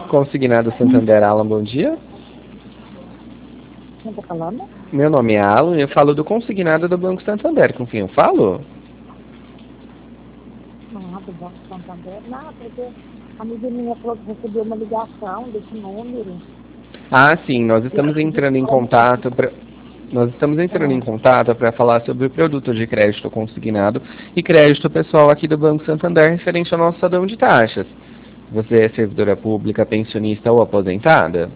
Consignado Santander, Alan, bom dia. Quem tá falando? Meu nome é Alan e eu falo do consignado do Banco Santander. Com quem eu falo? Ah, do Banco Santander. Não, porque a amiga minha falou que recebeu uma ligação desse número. Ah, sim, Eu acredito que ela não vai ficar. nós estamos entrando em contato para falar sobre o produto de crédito consignado e crédito pessoal aqui do Banco Santander referente ao nosso salão de taxas. Você é servidora pública, pensionista ou aposentada?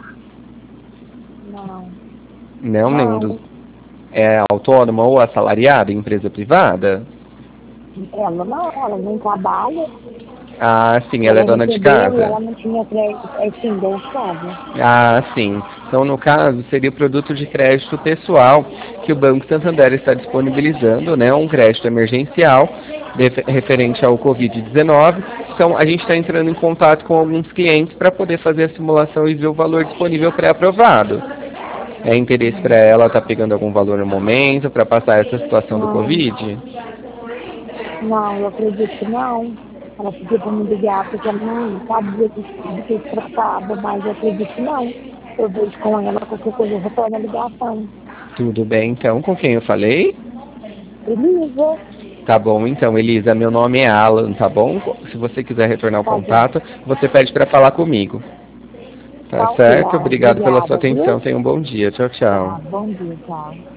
Não, Não, nenhum dos. não. É autônoma ou assalariada, em empresa privada? Ela não, ela nem trabalha. Ah, sim, ela é Ela dona de recebeu e casa. ela não tinha crédito. É sim, deu chave. Ah, sim. Então, no caso, seria o produto de crédito pessoal que o Banco Santander está disponibilizando, né? Um crédito emergencial referente ao Covid-19. Então, a gente está entrando em contato com alguns clientes para poder fazer a simulação e ver o valor disponível pré-aprovado. É interesse para ela estar pegando algum valor no momento para passar essa situação do Não, Covid? não, eu acredito que não. Ela pediu para me ligar porque ela não sabia do que se tratava, mas eu acredito que não. Eu vejo com ela qualquer coisa, eu retorno a ligação. Tudo bem, então, com quem eu falei? Elisa, Tá bom, então, Elisa, meu nome é Alan, tá bom? Se você quiser retornar o tá bom. contato, você pede para falar comigo. Tá Tá ok, certo? Alan. Obrigado pela sua Obrigada, atenção. viu? Tenha um bom dia. Tchau, tchau. Tá, bom dia, tchau.